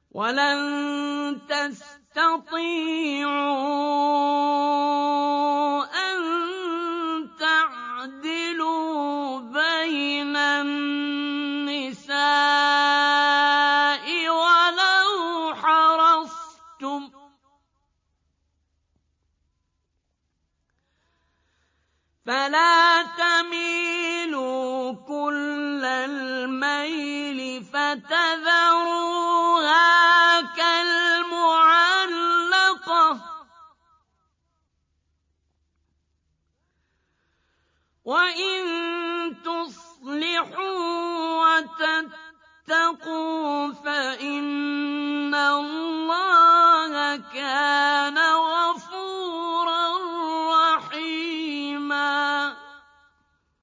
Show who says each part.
Speaker 1: وَلَن تَسْتَطِيعُوا أَن تَعْدِلُوا بَيْنَ النِّسَاءِ وَلَوْ حَرَصْتُمْ ۖ فَلَا تَمِيلُوا كُلَّ الْمَيْلِ فَتَذَرُوهَا